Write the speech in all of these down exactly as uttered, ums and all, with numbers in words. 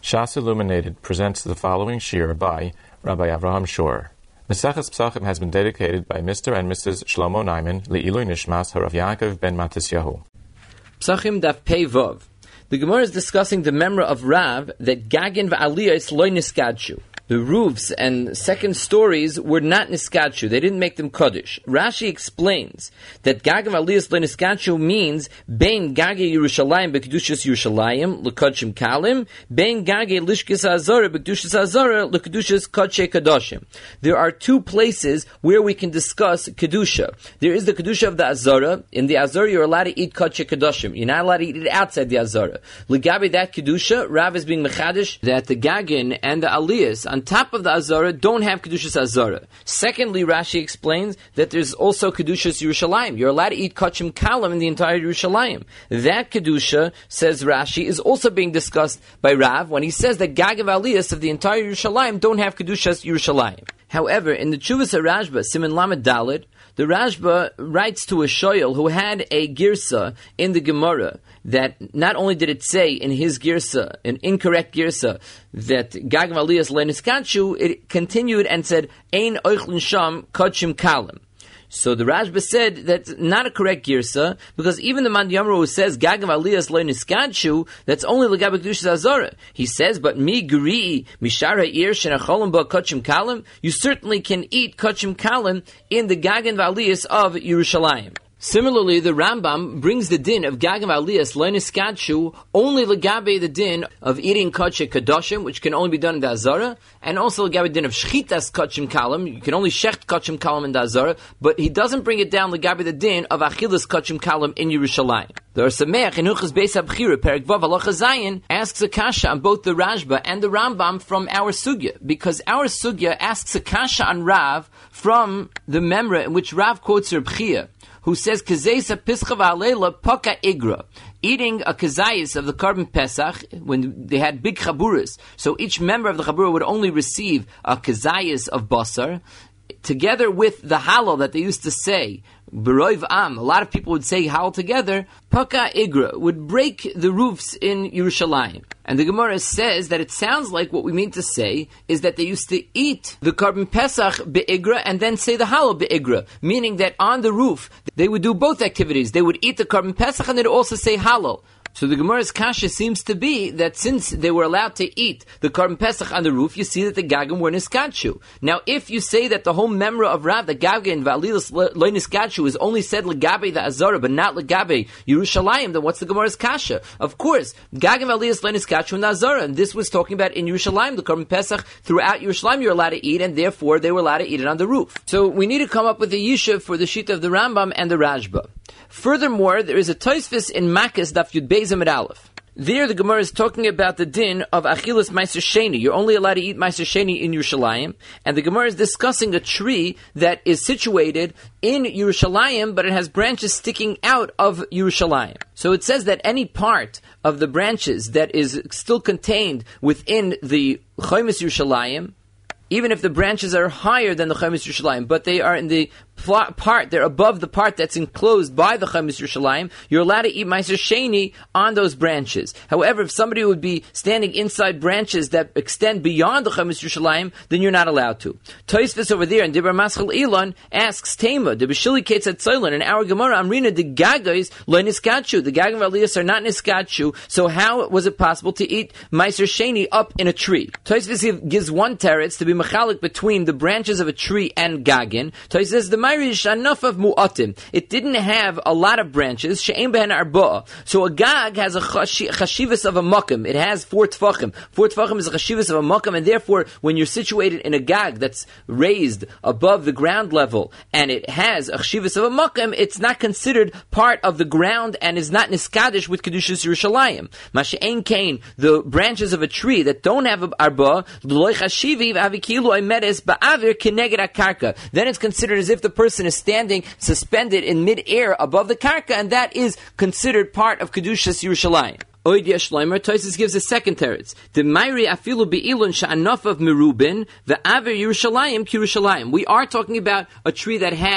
Shas Illuminated presents the following shir by Rabbi Avraham Shor. Maseches Pesachim has been dedicated by Mister and Missus Shlomo Naiman Le'ilui Nishmas Harav Yaakov ben Matisyahu. Pesachim Daf Pei Vov. The Gemara is discussing the memra of Rav that Gagin v'Aliyos lo niskadshu. The roofs and second stories were not niskadshu. They didn't make them kodesh. Rashi explains that Gagin v'Aliyos lo niskadshu means bein Gage Yerushalayim bekedushas Yerushalayim lekodshim kalim, bein Gage lishkis azara bekedushas azara lekedushas kodshe kadoshim. There are two places where we can discuss kedusha. There is the kedusha of the azara. In the azara, you're allowed to eat kodshe kadoshim. You're not allowed to eat it outside the azara. Legabe that kedusha, Rav is being mechadish that the Gagin and the Aliyos on top of the Azara don't have Kedushas Azara. Secondly, Rashi explains that there's also Kedushas Yerushalayim. You're allowed to eat Kachim Kalam in the entire Yerushalayim. That Kedusha, says Rashi, is also being discussed by Rav when he says that Gag and Aliyos of the entire Yerushalayim don't have Kedushas Yerushalayim. However, in the Chuvas Rashba, Siman Lamed Daled, the Rashba writes to a shoyel who had a girsa in the Gemara that not only did it say in his girsa, an incorrect girsa, that Gag Aliyos lo niskadshu, it continued and said, Ein oichlin sham kodshim kalim. So the Rashba said that's not a correct girsa, because even the Man Yamro who says Gag Aliyos lo niskadshu, that's only Legabek Kedushas Azara. He says, but mi gri mishar ha'ir shenacholim ba kodshim kalim, you certainly can eat kodshim kalim in the Gag Aliyos of Yerushalayim. Similarly, the Rambam brings the din of Gag Aliyos lo niskadshu only legabe the din of eating kodshe kadoshim, which can only be done in the Azara, and also legabe the din of shchitas kodshim kalim. You can only shecht kodshim kalim in the Azara, but he doesn't bring it down legabe the din of achilas kodshim kalim in Yerushalayim. The Or Sameach in Huchas Beis Abchira Perek Vav Halacha Zayin asks a kasha on both the Rashba and the Rambam from our sugya, because our sugya asks a kasha on Rav from the memra in which Rav quotes Reb Chia, who says, Kazeisa Pischa V'Alela Paka Igra. Eating a kazayis of the Karban Pesach, when they had big chaburas, so each member of the chabura would only receive a kazayis of basar, together with the halal that they used to say, B'roiv Am, a lot of people would say halal together, Paka Igra, would break the roofs in Yerushalayim. And the Gemara says that it sounds like what we mean to say is that they used to eat the Karban Pesach be'igra and then say the halal be'igra, meaning that on the roof they would do both activities. They would eat the Karban Pesach and they'd also say halal. So the Gemara's kasha seems to be that since they were allowed to eat the Karban Pesach on the roof, you see that the Gagim were niskadshu. Now, if you say that the whole memra of Rav, the Gagim v'Aliyos lo niskadshu, is only said legabe the Azara, but not legabe Yerushalayim, then what's the Gemara's kasha? Of course, Gagim v'Aliyos lo niskadshu in the Azara, and this was talking about in Yerushalayim, the Karban Pesach throughout Yerushalayim you're allowed to eat, and therefore they were allowed to eat it on the roof. So we need to come up with a yishuv for the shita of the Rambam and the Rashba. Furthermore, there is a Tosfos in Makkos Daf Yud Beis Amud Aleph. There, the Gemara is talking about the din of Achilas Meiser Sheni. You're only allowed to eat Meiser Sheni in Yerushalayim, and the Gemara is discussing a tree that is situated in Yerushalayim, but it has branches sticking out of Yerushalayim. So it says that any part of the branches that is still contained within the Chomis Yerushalayim, even if the branches are higher than the Chomis Yerushalayim, but they are in the pl- part, they're above the part that's enclosed by the Chomis Yerushalayim, you're allowed to eat Meiser Sheni on those branches. However, if somebody would be standing inside branches that extend beyond the Chomis Yerushalayim, then you're not allowed to. Tosfos over there in Dibur Maschil Elon asks Tema, the Beshili Ketz at Tzolin, in our Gemara, Amrina, the Gagos lo niskadshu. The Gagim v'Aliyos are not niskadshu, so how was it possible to eat Meiser Sheni up in a tree? Tosfos gives one teretz to be mechalik between the branches of a tree and Gagin. Tosfos says the Mayrish enough of mu'atim. It didn't have a lot of branches. She'ein behen arba'a. So a Gag has a chashivas of a makom. It has four tfachim. Four tfachim is a chashivas of a makom, and therefore, when you're situated in a Gag that's raised above the ground level, and it has a chashivas of a makom, it's not considered part of the ground and is not niskadish with kedushas Yerushalayim. Mashe'ein kain, the branches of a tree that don't have arba'a, l'loy chashivi v'avikilu oimedes ba'avir kineged akarka. Then it's considered as if the person is standing suspended in mid-air above the karka, and that is considered part of Kedushas Yerushalayim. Oid Yesh Leimer, Tosfos gives a second teretz. The Mayri afilu be'ilun sha'anof of merubin, the aver Yerushalayim ki Yerushalayim. We are talking about a tree that has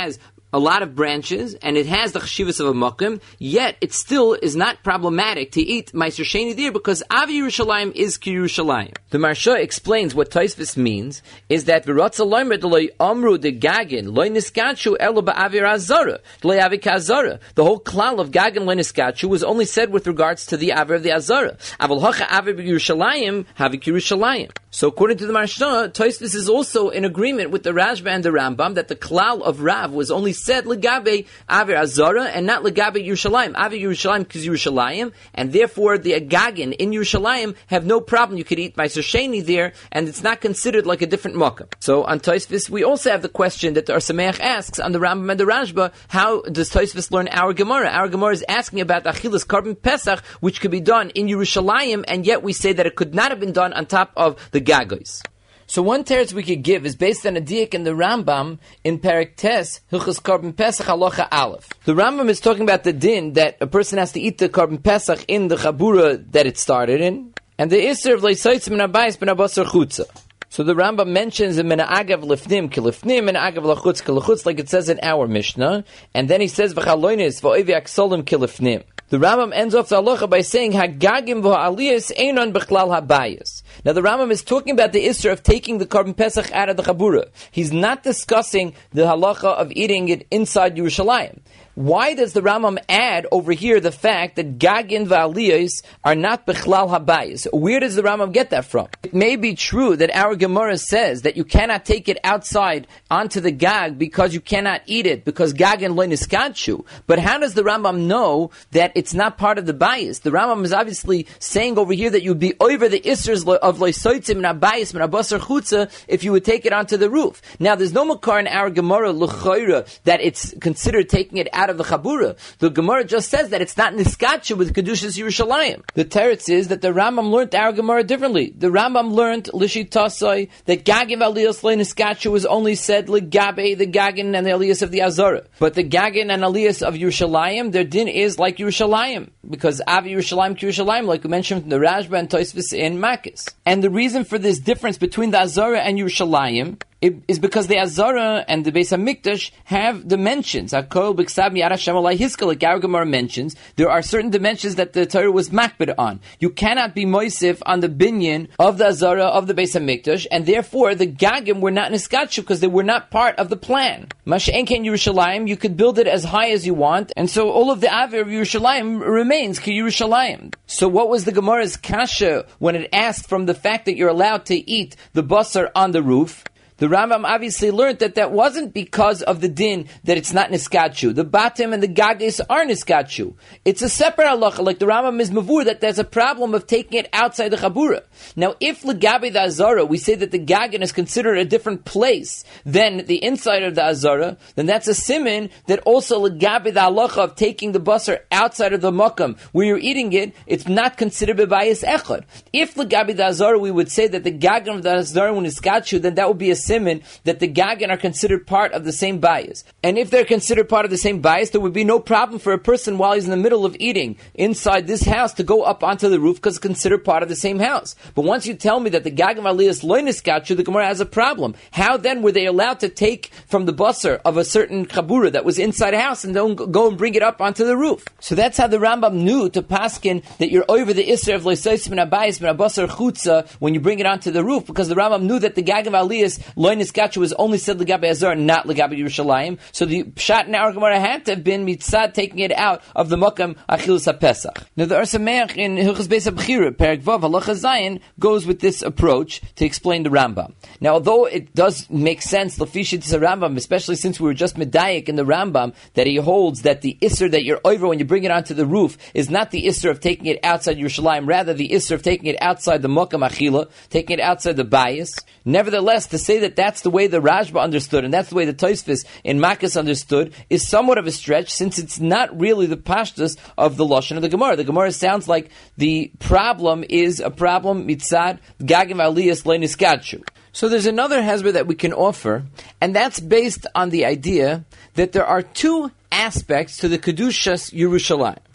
a lot of branches, and it has the cheshivas of a makom, yet it still is not problematic to eat Meiser Sheni there because Avi Yerushalayim is Ki Yerushalayim. The Maharsha explains what Tosfos means is that V'ratza loimer d'loi amru de gagin loy niskachu elo ba'avir azara d'loi avi ka'azara. The whole klal of gagin loy niskachu was only said with regards to the avir of the azara. Aval hacha avir b'Yerushalayim havi Ki Yerushalayim. So according to the Maharsha, Tosfos is also in agreement with the Rashba and the Rambam that the klal of Rav was only said legabe avir azara and not legabe Yerushalayim. Avir Yerushalayim because Yerushalayim, and therefore the agagin in Yerushalayim have no problem. You could eat Meiser Sheni there, and it's not considered like a different makom. So on Tosfos, we also have the question that the Or Sameach asks on the Rambam and the Rashba: how does Tosfos learn our Gemara? Our Gemara is asking about Achilas Korban Pesach, which could be done in Yerushalayim, and yet we say that it could not have been done on top of the Gagos. So one teretz we could give is based on a diak in the Rambam in Perek Tes, Hilchos Korban Pesach Halacha Aleph. The Rambam is talking about the din that a person has to eat the Korban Pesach in the Chabura that it started in, and the Isser of Leisoitzim and Abayis ben Abasar Chutza. So the Rambam mentions in Mena'agav Lifnim Kilifnim and Agav Lachutz Kilachutz, like it says in our Mishnah, and then he says V'chaloinis V'oivi Aksolim Kilifnim. The Rambam ends off the halacha by saying Hagagim v'ha'aliyas einon b'chlal habayis. Now the Rambam is talking about the issur of taking the Korban Pesach out of the Chabura. He's not discussing the halacha of eating it inside Yerushalayim. Why does the Rambam add over here the fact that Gagin v'aliyas are not b'chlal habayis? Where does the Rambam get that from? It may be true that our Gemara says that you cannot take it outside onto the Gag because you cannot eat it, because Gagin lo niskachu. But how does the Rambam know that it's not part of the bayis? The Rambam is obviously saying over here that you'd be over the isers of loisoitzim and abayis and abasar chutza if you would take it onto the roof. Now there's no makar in our Gemara l'chayra that it's considered taking it out of the Chabura. The Gemara just says that it's not niskachu with Kedushas Yerushalayim. The teretz is that the Rambam learned our Gemara differently. The Rambam learned l'shitasai that Gagin v'aliyas le niskachu was only said legabe the Gagin and the aliyas of the Azara. But the Gagin and aliyas of Yerushalayim, their din is like Yerushalayim, because Avi Yerushalayim ki Yerushalayim, like we mentioned from the Rashba and Tosfos in Makis. And the reason for this difference between the Azara and Yerushalayim It is because the Azara and the Beis HaMikdash have dimensions. Hakol b'ksav miyad Hashem alai hiska, like our Gemara mentions, there are certain dimensions that the Torah was makbid on. You cannot be moisif on the binyan of the Azara of the Beis HaMikdash, and therefore the Gagim were not niskachu because they were not part of the plan. Masha'en ken Yerushalayim, you could build it as high as you want, and so all of the Avir of Yerushalayim remains ki Yerushalayim. So what was the Gemara's kasha when it asked from the fact that you're allowed to eat the basar on the roof? The Rambam obviously learned that that wasn't because of the din that it's not niskachu. The batim and the gages are niskachu. It's a separate halacha, like the Rambam is mavur, that there's a problem of taking it outside the chabura. Now, if legabe the azara, we say that the gagin is considered a different place than the inside of the azara, then that's a simin that also legabe the halacha of taking the basar outside of the makam where you're eating it, it's not considered bebayis echad. If legabe the azara, we would say that the gagin of the azara when niskachu, then that would be a simin that the gagin are considered part of the same bias. And if they're considered part of the same bias, there would be no problem for a person while he's in the middle of eating inside this house to go up onto the roof because it's considered part of the same house. But once you tell me that the gagin aliyas loy niskachu, the Gemara has a problem. How then were they allowed to take from the basar of a certain chabura that was inside a house and don't go and bring it up onto the roof? So that's how the Rambam knew to paskin that you're over the isser of loisoisim and abayis and abasar chutza when you bring it onto the roof, because the Rambam knew that the gagin aliyas loy niskachu was only said legabe azar, not legabe Yerushalayim. So the pshat in our Gemara had to have been mitzad taking it out of the makam achilus haPesach. Now the Or Sameach in Hilchos Beis HaBechira, Perek Vav Halacha Zayin, goes with this approach to explain the Rambam. Now, although it does make sense, Lafishit is a Rambam, especially since we were just medayik in the Rambam, that he holds that the isser that you're over when you bring it onto the roof is not the isser of taking it outside Yerushalayim, rather the isser of taking it outside the makam achila, taking it outside the bias. Nevertheless, to say that that's the way the Rashba understood, and that's the way the Tosfos in Makkas understood, is somewhat of a stretch, since it's not really the pashtus of the Lashon of the Gemara. The Gemara sounds like the problem is a problem mitzad gagim aliyas le niskachu. So there's another hezbollah that we can offer, and that's based on the idea that there are two aspects to the Kedushas Yerushalayim.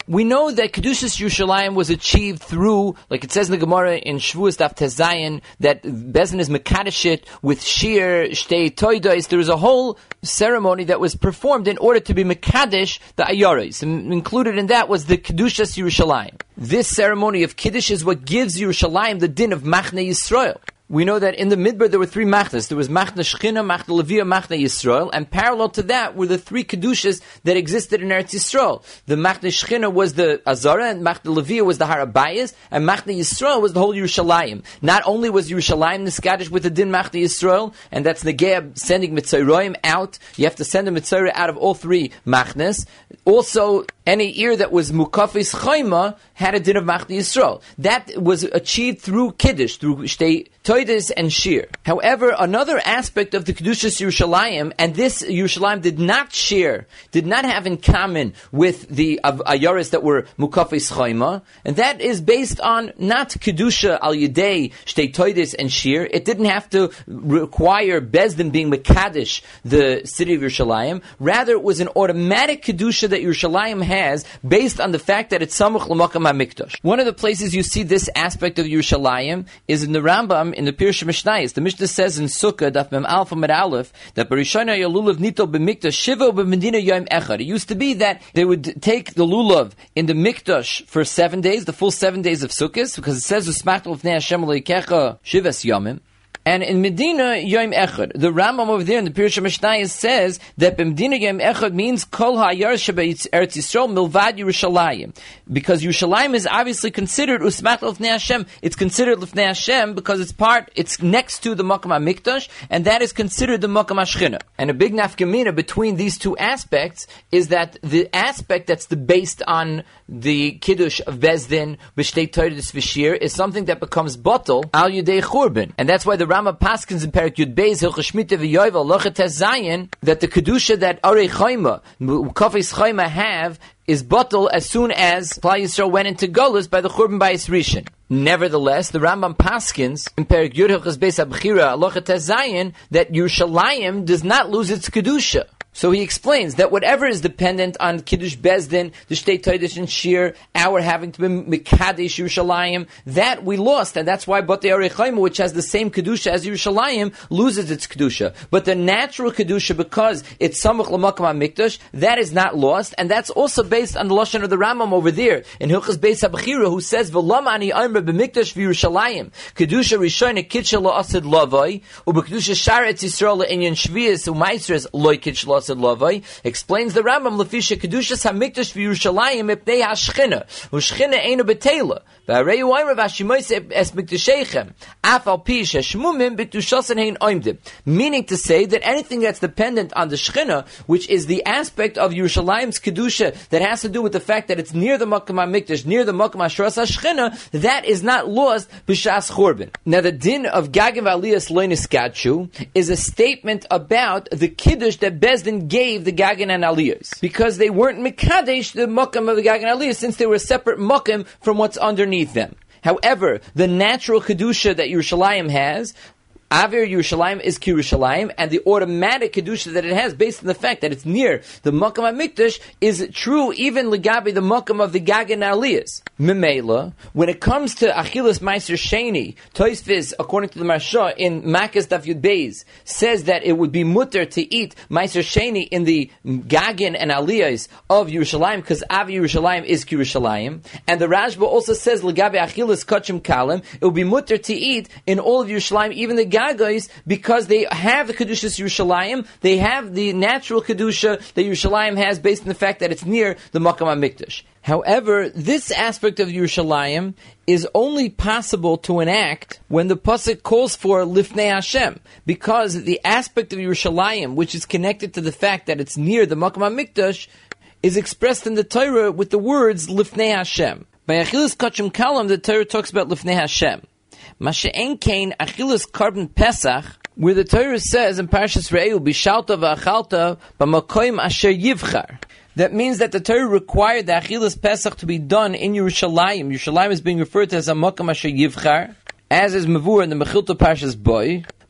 We know that Kedushas Yerushalayim was achieved through, like it says in the Gemara in Shavuos Daf Tezayin, that Bezdin is Mekadeshit with Shir, Shtei Toidos. There was a whole ceremony that was performed in order to be Mekadesh the Ayaris. And included in that was the Kedushas Yerushalayim. This ceremony of Kiddush is what gives Yerushalayim the din of Machne Yisrael. We know that in the Midbar there were three machnas. There was Machna Shechina, Machna Levia, Machna Yisrael, and parallel to that were the three Kedushas that existed in Eretz Yisrael. The Machna Shechina was the Azara, and Machna Levia was the Har Abayis, and Machna Yisrael was the whole Yerushalayim. Not only was Yerushalayim Niskadish with the Din Machna Yisrael, and that's Negea sending Mitzrayim out, you have to send a Mitzrayim out of all three Machnas. Also, any ear that was Mukafis Chayma had a din of Machna Yisrael. That was achieved through Kiddush, through Shtei Toides and Shir. However, another aspect of the Kedushas Yerushalayim, and this Yerushalayim did not share, did not have in common with the Ayaris that were Mukafis Chayma, and that is based on not Kedusha al Yedei, Shtei Toides and Shir. It didn't have to require Bezdin being Mekadesh, the city of Yerushalayim. Rather, it was an automatic Kedusha that Yerushalayim has based on the fact that it's Samuch L'Makam HaMikdash. One of the places you see this aspect of Yerushalayim is in the Rambam in the Pirush Mishnayos. The Mishnah says in Sukkah, Daf Mem Alpha Med Aleph, that Barishana Yalulav Nito B'Mikdash Shiva B'Medina Yom Echad. It used to be that they would take the lulav in the Mikdash for seven days, the full seven days of Sukkot, because it says Usmachta L'Fnei Hashem L'Ikecha Shivas Yomim. And in Medina Yom Echad, the Rambam over there in the Pirush Mishnayos says that Medina Yom Echad means Kol Ha'Yar Sheba'Eretz Yisrael Milvad Yerushalayim, because Yerushalayim is obviously considered Usmach L'Fnei Hashem. It's considered L'Fnei Hashem because it's part, it's next to the Makam HaMikdash, and that is considered the Makam HaShechina. And a big nafkamina between these two aspects is that the aspect that's the based on the Kiddush of Bezdin B'Shtei Toides V'Shir is something that becomes bottle al Yudei Churban, and that's why the Rama Paskins in Perik Yud Beis Hilchos Shmita V'Yovel Lochet Zayin that the kedusha that Arei Chayma, Kafis Chayma have is bottle as soon as Klal Yisrael went into Golus by the Churban Bayis Rishon. Nevertheless, the Rambam Paskins in Perik Yud Hilchos Beis Abchira Lochet Zayin that Yerushalayim does not lose its kedusha. So he explains that whatever is dependent on Kiddush Bezdin, the Shtei Toides and Shir, our having to be Mekadesh Yerushalayim, that we lost, and that's why Batei Arei Chayma, which has the same Kedusha as Yerushalayim, loses its Kedusha. But the natural Kedusha, because it's Samuch L'Makam HaMikdash, that is not lost, and that's also based on the Lashon of the Rambam over there, in Hilchos Beis HaBechira, who says, V'lama ani Omer b'Mikdash v'Yerushalayim, Kedusha Rishon Kitcha La'asid Lavai, u'b'Kedusha Shar Etz Yisrael Le'inyan Shvias u'Maisres Loi Kitch La'asid Lavai, explains the Rambam Lefisha Kedushas HaMikdash v'Yerushalayim Mipnei HaShechina u'Shechina Einu B'Teila v'Arei U'aymer v'Hashimoyse Es Mikdasheichem Af Al Pi Sheshmumim B'Kedushasan Hein Oimdim, meaning to say that anything that's dependent on the Shechina, which is the aspect of Yerushalayim's Kedusha that has to do with the fact that it's near the Makam HaMikdash, near the Makam HaShras HaShechina, that is not lost B'Shas Churban. Now the din of Gagin v'Aliyas Lo Niskadshu is a statement about the Kiddush that Bezdin gave the Gagin and Aliyas, because they weren't Mekadesh the Mokam of the Gagin and Aliyas, since they were a separate Mokam from what's underneath them. However, the natural Kedusha that Yerushalayim has, Avir Yerushalayim is Yerushalayim, and the automatic Kedusha that it has, based on the fact that it's near the Makam HaMikdash, is true even Legabi, the Makam of the Gagin Aliyas. Memela, when it comes to Achilas Meiser Sheni, Tosfos, according to the Marsha, in Makas Daf Yud Beis, says that it would be mutter to eat Meiser Sheni in the Gagin and Aliyas of Yerushalayim, because Avir Yerushalayim is Yerushalayim. And the Rashba also says, Legabi Achilas Kachim Kalim, it would be mutter to eat in all of Yerushalayim, even the Gagos, because they have the Kedushas Yerushalayim, they have the natural Kedusha that Yerushalayim has based on the fact that it's near the Makam HaMikdash. However, this aspect of Yerushalayim is only possible to enact when the Pasuk calls for Lifnei Hashem, because the aspect of Yerushalayim, which is connected to the fact that it's near the Makam HaMikdash, is expressed in the Torah with the words Lifnei Hashem. By Achilas Kachim Kalam, the Torah talks about Lifnei Hashem. Mashe'en Kain Achilas Karban Pesach, where the Torah says in Parshas Re'eu, Bishalta v'achalta b'makoim asher yivchar. That means that the Torah required the Achilas Pesach to be done in Yerushalayim. Yerushalayim is being referred to as a Makam asher yivchar, as is Mavur in the Mechilta Parshas Boy.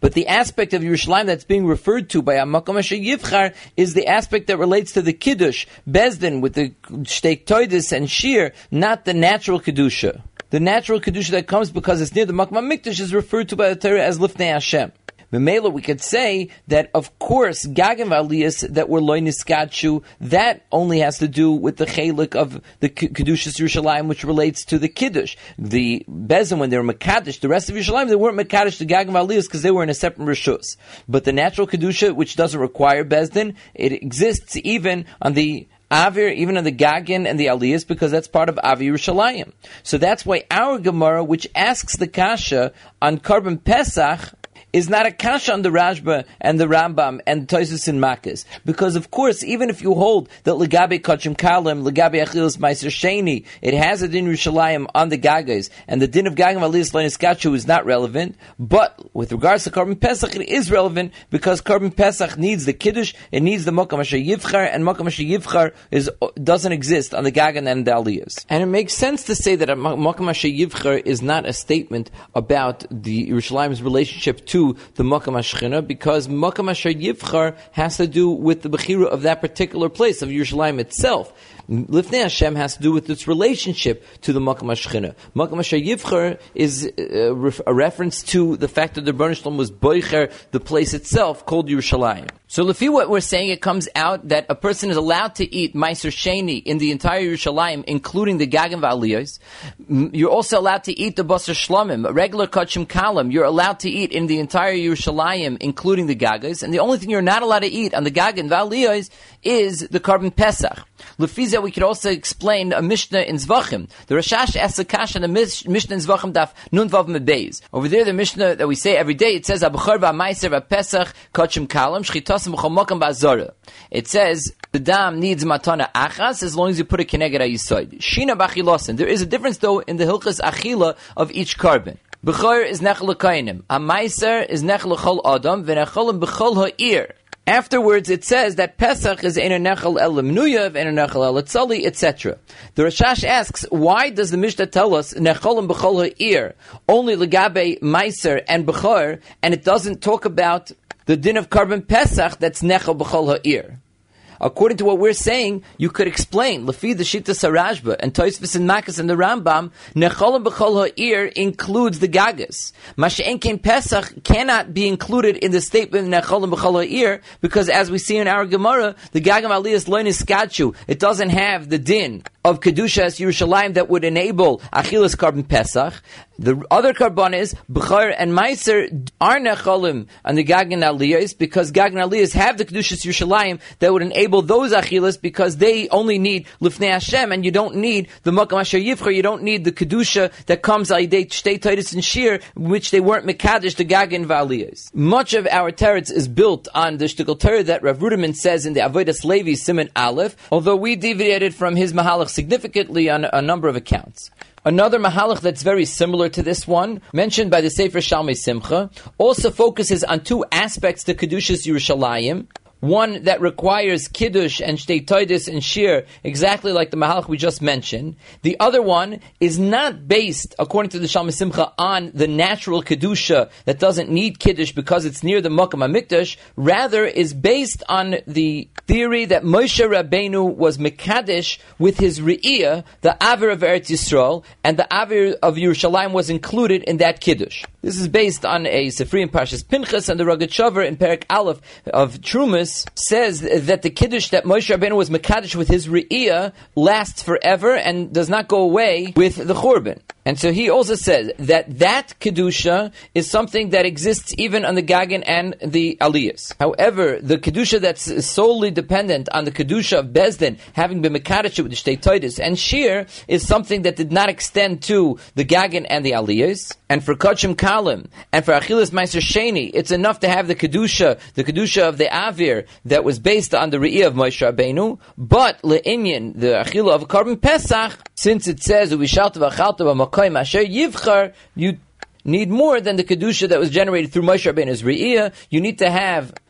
But the aspect of Yerushalayim that's being referred to by Makom Asher Yivchar is the aspect that relates to the Kiddush, Bezdin, with the Shteik Toidis and Shir, not the natural Kedusha. The natural Kedusha that comes because it's near the Makom HaMikdash is referred to by the Torah as Lifnei Hashem. Memela, we could say that, of course, Gagin V'Aliyas that were Loi Niskadshu, that only has to do with the Chelik of the Kedushas Yerushalayim, which relates to the Kiddush. The Bezin, when they were Mekadosh, the rest of Yerushalayim, they weren't Mekadosh to Gagin V'Aliyas because they were in a separate Rishus. But the natural Kedusha, which doesn't require Bezdin, it exists even on the Avir, even on the Gagin and the Aliyas, because that's part of Avir Yerushalayim. So that's why our Gemara, which asks the Kasha on Karban Pesach, is not a kasha on the Rashba and the Rambam and Tosfos and Makkas. Because, of course, even if you hold that Legabe Kachim Kalim, Legabe Achilas Meiser Sheni, it has a din Yerushalayim on the Gagas, and the din of Gagim Aliyas Leiniskachu is not relevant, but with regards to Karban Pesach, it is relevant because Karban Pesach needs the Kiddush, it needs the Mokam Asher Yivchar, and Mokam Asher Yivchar is, doesn't exist on the Gagan and the Aliyas. And it makes sense to say that Mokam Asher Yivchar is not a statement about the Yerushalayim's relationship to the Makam HaShechina, because Makam Asher Yivchar has to do with the Bechira of that particular place, of Yerushalayim itself. Lifnei Hashem has to do with its relationship to the Makam HaShechina. Makam Asher Yivchar is a, a reference to the fact that the Rebbeinu Shalom was boicher, the place itself, called Yerushalayim. So, Lefi, what we're saying, it comes out that a person is allowed to eat Meiser Sheni in the entire Yerushalayim, including the Gagin V'Aliyos. You're also allowed to eat the Basar Shlomim, regular Kachim Kalim. You're allowed to eat in the entire Yerushalayim, including the Gagas. And the only thing you're not allowed to eat on the Gagin V'Aliyos is the Karban Pesach. Lefi that we could also explain a Mishnah in Zvachim. The Rashash asks a kasha in the Mishnah in Zvachim Daf Nun Vav Mebeis. Over there, the Mishnah that we say every day, it says Abachar V'Maiser V'Pesach Kachim Kalim Shchitas M'Chomokam Ba'Zara. It says the dam needs matana achas as long as you put a keneged hayisoid. Shina b'achilosin. There is a difference though in the hilchas achila of each carbon. Bechor is nechel l'kainim. A meiser is nechel l'chol adam v'necholim b'chol ha'ir. Afterwards, it says that Pesach is ein nechel el lemnuyav, ein nechel el etzali, et cetera. The Rashash asks, why does the Mishnah tell us necholim b'chol ha'ir only legabe meiser and bechor, and it doesn't talk about the din of Karban Pesach that's nechel b'chol ha'ir? According to what we're saying, you could explain Lefi the Shita Sarajba and Tosfos and Makkas and the Rambam. Necholim b'chol ha'ir includes the Gagas. Masha'en Kein Pesach cannot be included in the statement Necholim b'chol ha'ir because, as we see in our Gemara, the Gagam Aliyas Lo Niskadshu, it doesn't have the din of Kedushas Yerushalayim that would enable Achilas Karban Pesach. The other Karban is Bechor and Meiser are Necholim and the Gagin Aliyas because Gagin Aliyas have the Kedushas Yerushalayim that would enable those Achilas because they only need Lifnei Hashem and you don't need the Makam Asher Yivchar, you don't need the Kedusha that comes al Yidei Shtei Toidis and Shir, which they weren't Mekadosh the Gagin V'Aliyas. Much of our teretz is built on the Shtickle Torah that Rav Ruderman says in the Avodas Levi Siman Aleph, although we deviated from his Mahalach significantly on a number of accounts. Another mahalach that's very similar to this one, mentioned by the Sefer Shalmei Simcha, also focuses on two aspects to Kedushas Yerushalayim. One that requires Kiddush and Shtei Toidis and Shir, exactly like the mahalach we just mentioned. The other one is not based, according to the Shalmei Simcha, on the natural Kedusha that doesn't need Kiddush because it's near the Makam HaMikdash. Rather, is based on the theory that Moshe Rabbeinu was Mekadesh with his Re'iyah, the Avir of Eretz Yisrael, and the Avir of Yerushalayim was included in that Kiddush. This is based on a Sifri in Parshas Pinchas, and the Ragat Shavar in Perek Aleph of Trumas says that the Kiddush that Moshe Rabbeinu was Mekadesh with his Re'iyah lasts forever and does not go away with the Churban. And so he also says that that Kedusha is something that exists even on the Gagin and the Aliyas. However, the Kedusha that's solely dependent on the Kedusha of Bezdin, having been Mekadesh with the Shtei Toidis and Shir, is something that did not extend to the Gagin and the Aliyas. And for Kachim Kalim, and for Achilas Meiser Sheni, it's enough to have the Kedusha, the Kedusha of the Avir, that was based on the Re'iyah of Moshe Rabbeinu. But Le'inyan, the Achila of Karban Pesach, since it says, Uvishalta v'achalta b'makoyim asher yivchar, you need more than the Kedusha that was generated through Moshe Rabbeinu's Re'iyah. You need to have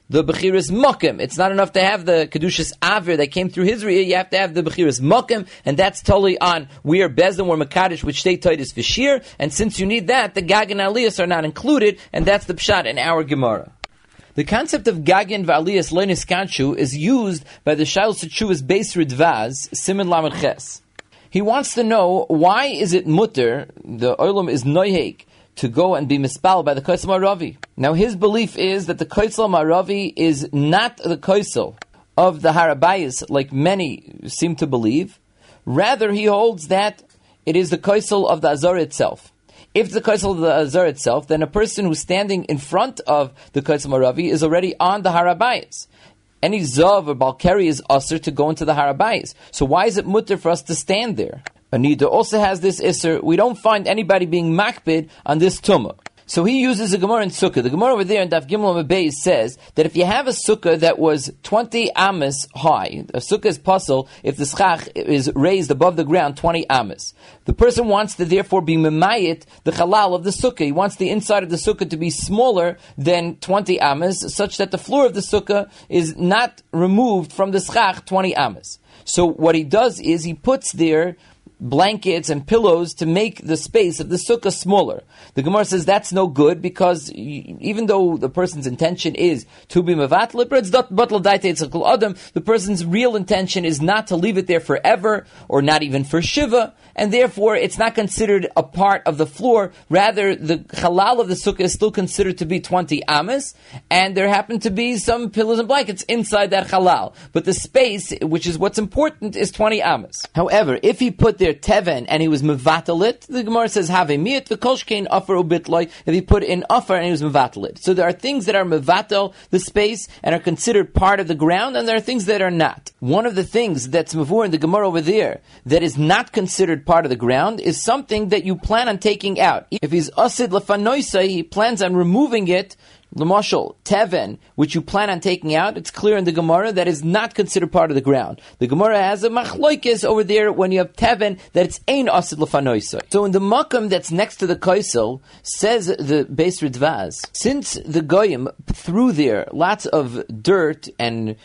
the Bechiras Mokim. It's not enough to have the Kedushas Avir that came through his Riyah, you have to have the Bechiras Mokim, and that's totally on we are Bezdin, we're Makadish, which state Titus Vashir, and since you need that, the Gag and Aliyas are not included, and that's the Pshat in our Gemara. The concept of Gagin v'Aliyas lo niskanshu is used by the Shaul Setshuvas Beis Ridvaz, Siman Lamed Ches. He wants to know, why is it mutter, the Olam is noihek, to go and be mispal by the Kaisel Maravi? Now his belief is that the Kaisel Maravi is not the Kaisel of the Harabayas, like many seem to believe. Rather, he holds that it is the Kaisel of the Azar itself. If it's the Kaisel of the Azar itself, then a person who's standing in front of the Kaisel Maravi is already on the Harabayas. Any Zav or Balkari is usher to go into the Harabayas. So why is it mutter for us to stand there? Anida also has this Isser. We don't find anybody being makbid on this Tumah. So he uses a Gemara in Sukkah. The Gemara over there in Daf Gimel Amud Beis says that if you have a Sukkah that was twenty amas high, a Sukkah is puzzle if the schach is raised above the ground twenty amas. The person wants to therefore be memayit the halal of the Sukkah. He wants the inside of the Sukkah to be smaller than twenty amas, such that the floor of the Sukkah is not removed from the schach twenty amas. So what he does is he puts there blankets and pillows to make the space of the sukkah smaller. The Gemara says that's no good because even though the person's intention is to be mevatel, the person's real intention is not to leave it there forever or not even for shiva, and therefore it's not considered a part of the floor. Rather, the halal of the sukkah is still considered to be twenty amas, and there happen to be some pillows and blankets inside that halal. But the space, which is what's important, is twenty amas. However, if he put there teven and he was mevatalit, the Gemara says have a miat v'kolshkein offer ubitloy. If he put in offer and he was mevatalit, so there are things that are mevatel the space and are considered part of the ground, and there are things that are not. One of the things that's mavur in the Gemara over there that is not considered part of the ground is something that you plan on taking out. If he's asid lefanoisai, he plans on removing it. L'mashal, teven, which you plan on taking out, it's clear in the Gemara that is not considered part of the ground. The Gemara has a machloikis over there when you have teven that it's ein asid l'fanoisai. So in the makam that's next to the kaisel, says the Beis Ridvaz, since the goyim threw there lots of dirt and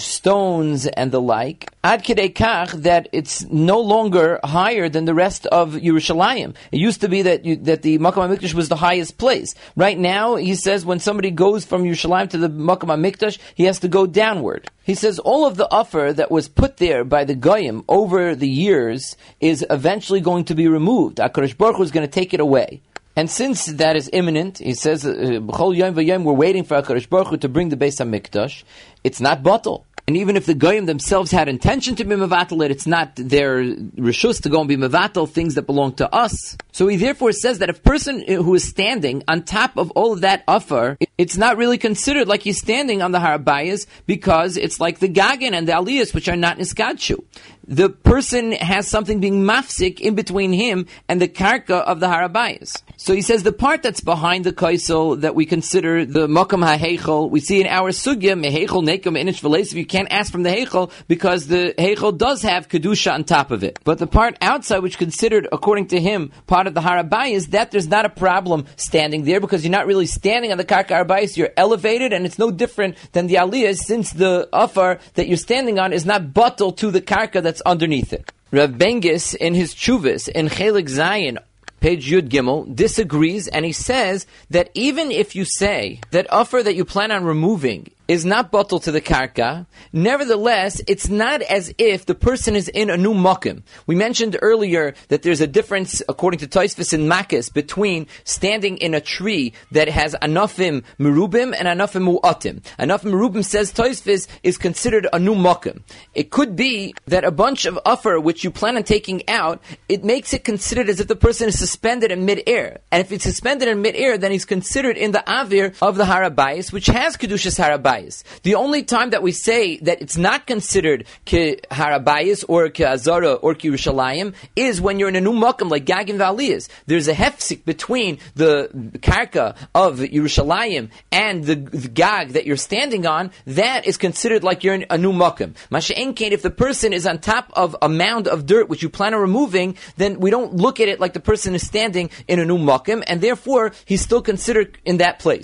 stones and the like, ad kidei kach, that it's no longer higher than the rest of Yerushalayim. It used to be that you, that the Makom HaMikdash was the highest place. Right now, he says when somebody goes from Yerushalayim to the Makom HaMikdash, he has to go downward. He says all of the offer that was put there by the Goyim over the years is eventually going to be removed. HaKadosh Baruch Hu is going to take it away. And since that is imminent, he says, B'chol yom v'yom, we're waiting for HaKadosh Baruch Hu to bring the Beis HaMikdash. It's not batal. And even if the Goyim themselves had intention to be mevatel it, it's not their reshus to go and be mevatel things that belong to us. So he therefore says that if a person who is standing on top of all of that offer, it's not really considered like he's standing on the Harabayas, because it's like the Gagin and the Aliyas, which are not niskadshu. The person has something being mafsik in between him and the karka of the Harabayas. So he says the part that's behind the kaisel that we consider the makam ha'heichel, we see in our sugya, meheichel nekum inish v'leisiv, you can't ask from the heichel because the heichel does have kedusha on top of it. But the part outside, which considered, according to him, part of the Harabayas, that there's not a problem standing there because you're not really standing on the karka Harabayas, you're elevated, and it's no different than the aliyahs, since the afar that you're standing on is not batal to the karka that's underneath it. Rav Bengis, in his Chuvas, in Chelik Zayin, page Yud Gimel, disagrees, and he says that even if you say that offer that you plan on removing is not batal to the karka, nevertheless, it's not as if the person is in a new makim. We mentioned earlier that there's a difference, according to Tosfos and Makis, between standing in a tree that has anafim merubim and anafim mu'atim. Anafim merubim, says Tosfos, is considered a new makim. It could be that a bunch of offer which you plan on taking out, it makes it considered as if the person is suspended in mid-air. And if it's suspended in mid-air, then he's considered in the avir of the Harabayas, which has Kedushas Harabayas. The only time that we say that it's not considered ke Harabayas or ke Azara or ke Yerushalayim is when you're in a new makam like Gagin v'Aliyas. There's a hefsik between the karka of Yerushalayim and the, the Gag that you're standing on. That is considered like you're in a new makam. Masha'en kain, if the person is on top of a mound of dirt which you plan on removing, then we don't look at it like the person is standing in a new makam, and therefore he's still considered in that place.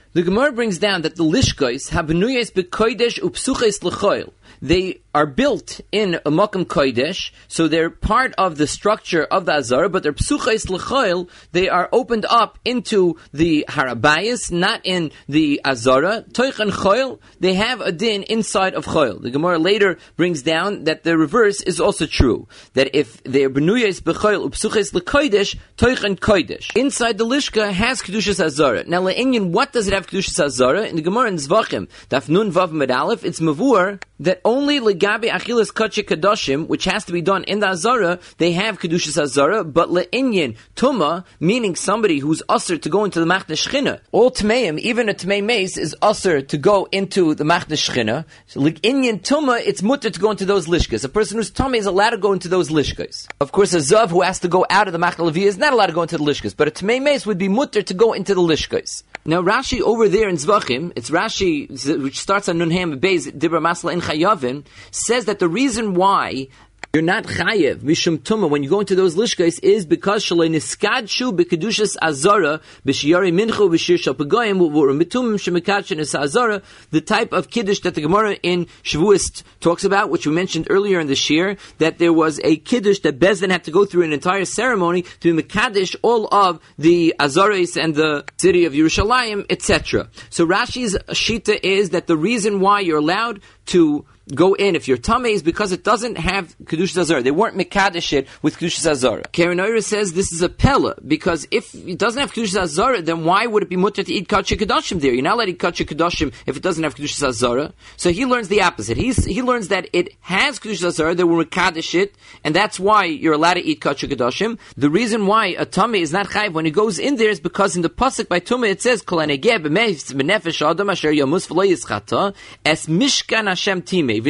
The Gemara brings down that the lishkos have benuyes bekodesh upsuches lechoil. They are built in a Makom Kodesh, so they're part of the structure of the Azara, but they're psuchais l'choil, they are opened up into the Harabayas, not in the Azara. Toich and choil, they have a din inside of choil. The Gemara later brings down that the reverse is also true, that if they're benuyes bechoil upsuchais l'kodesh, toich and kodesh. Inside the Lishka has Kedushas Azara. Now, le'inyan, what does it have Kedushas Azara? In the Gemara in Zvachim, Daf Nun Vav Med Aleph, it's mavur that only legabe achilas kachik kadoshim, which has to be done in the Azara, they have Kedushas Azara, but le'inyan tuma, meaning somebody who's usher to go into the Machne Shechina. All tmeim, even a tmei mace, is usher to go into the Machne Shechina. So le'inyan tuma, it's mutter to go into those lishkas. A person who's tummy is allowed to go into those lishkas. Of course, a zav who has to go out of the Machne Levi is not allowed to go into the lishkas, but a tmei mace would be mutter to go into the lishkas. Now Rashi over there in Zvachim, it's Rashi which starts on Nun Ham Beis Dibra Masla in Chayavin, says that the reason why you're not chayev mishum tuma when you go into those lishkais is because shalei niskadshu bekedushas azara b'shiyari minchu b'shir shal pagoyim v'u'ramitumim shemikadshin es azara, the type of kiddush that the Gemara in Shavuos talks about, which we mentioned earlier in the shir, that there was a kiddush that Bezdin had to go through an entire ceremony to be mekadesh all of the azaris and the city of Yerushalayim, et cetera. So Rashi's shita is that the reason why you're allowed to go in if you're tamei is because it doesn't have Kedushas Azara. They weren't mekadesh it with Kedushas Azara. Karen Oira says this is a pella, because if it doesn't have Kedushas Azara, then why would it be mutter to eat Kachik Kedoshim there? You're not allowed to eat Kachik Kedoshim if it doesn't have Kedushas Azara. So he learns the opposite. He's, he learns that it has Kedushas Azara, they were mekadesh it, and that's why you're allowed to eat Kachik Kedoshim. The reason why a tamei is not chayiv when he goes in there is because in the pasuk by Tumah it says, Kol hanegeh b'nefesh adam asher yamus v'lo yischata es mishkan Hashem timei.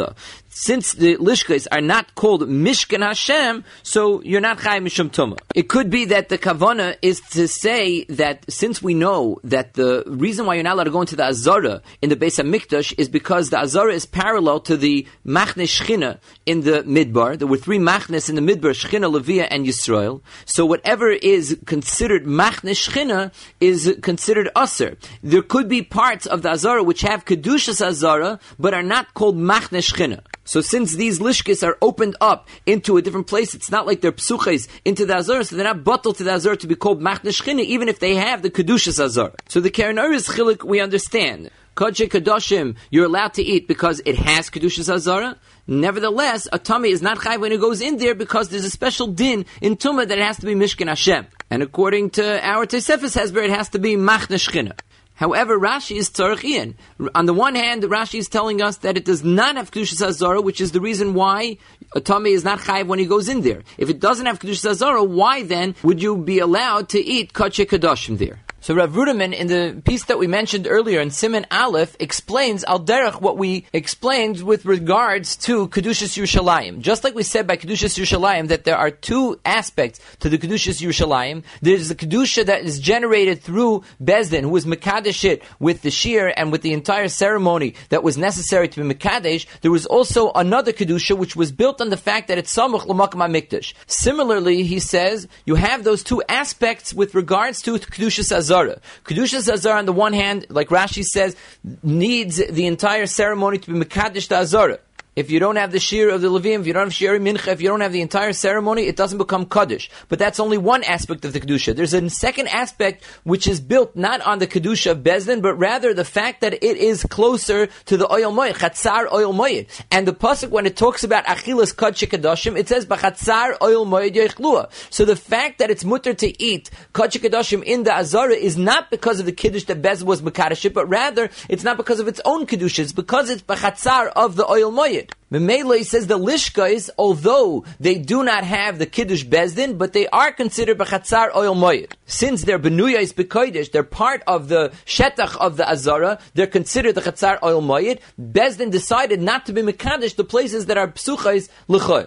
Since the lishkas are not called Mishkan Hashem, so you're not Chai Mishum Tumah. It could be that the Kavana is to say that since we know that the reason why you're not allowed to go into the Azara in the Beis HaMikdash is because the Azara is parallel to the Machne Shechina in the Midbar. There were three Machnes in the Midbar, Shechina, Leviah, and Yisrael. So whatever is considered Machne Shechina is considered Aser. There could be parts of the Azara which have Kedushas Azara, but are not called Machne Shechina. So since these lishkis are opened up into a different place, it's not like they're psuches into the Azara, so they're not bottled to the Azara to be called Machne Shechina, even if they have the Kedushas Azara. So the Karen Oris Chilik we understand. Kodshei Kadoshim, you're allowed to eat because it has Kedushas Azara. Nevertheless, a tummy is not chayv when it goes in there because there's a special din in Tumah that it has to be Mishkan Hashem. And according to our Tosefes Hesber, it has to be Machne Shechina. However, Rashi is tzarachian. On the one hand, Rashi is telling us that it does not have Kedushas Azara, which is the reason why a tummy is not chayiv when he goes in there. If it doesn't have Kedushas Azara, why then would you be allowed to eat Kachei Kadoshim there? So Rav Ruderman, in the piece that we mentioned earlier in Siman Aleph, explains al derech what we explained with regards to Kedushas Yerushalayim. Just like we said by Kedushas Yerushalayim that there are two aspects to the Kedushas Yerushalayim. There's the Kedusha that is generated through Bezdin, who is Mekadesh it with the Shir and with the entire ceremony that was necessary to be Mekadesh. There was also another Kedusha which was built on the fact that it's Samuch L'Makom HaMikdash. Similarly, he says, you have those two aspects with regards to Kedushas Azara. Kedushas Azara on the one hand, like Rashi says, needs the entire ceremony to be Mekadesh the Azara. If you don't have the Shir of the Levim, if you don't have Shir Mincha, if you don't have the entire ceremony, it doesn't become Kaddish. But that's only one aspect of the Kedusha. There's a second aspect which is built not on the Kedusha of Bezdin, but rather the fact that it is closer to the Oyel Moed, Chatzar Oyel Moed. And the Pasuk, when it talks about Achilas Kaddish Kadoshim, it says, B'chatzar Oyel Moed Yoichlua. So the fact that it's mutter to eat Kaddish Kadoshim in the Azara is not because of the Kiddush that Bezdin was Mekadesh, but rather, it's not because of its own Kedusha, it's because it's B'chatzar of the Oyel Moed. Memele says the lishkais, although they do not have the kiddush bezdin, but they are considered b'chatzar oil moed. Since they're benuyais b'kodesh, they're part of the shetach of the azara, they're considered the chatzar oil moed. Bezdin decided not to be mekadesh the places that are psuchais l'choil.